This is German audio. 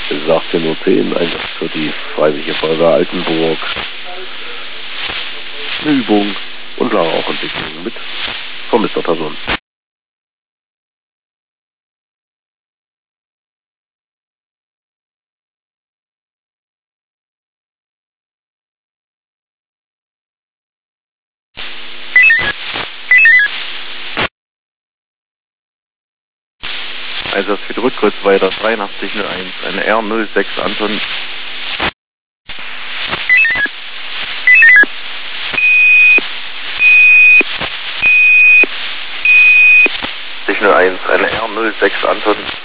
Es ist 18:10 Uhr, Einsatz für die Freiwillige Feuerwehr Altenburg. Eine Übung und Rauchentwicklung mit vermisster Person. Einsatz für die Rückkreuz weiter 8301, eine R06 Anton. 01, eine R06 Anton.